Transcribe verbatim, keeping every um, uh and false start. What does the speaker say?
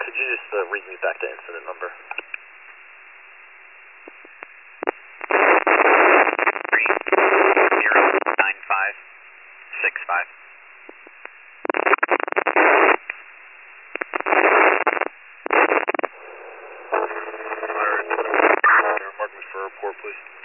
Could you just uh, read me back the incident number? Three zero nine five six five. Alright, mark me for a report, please.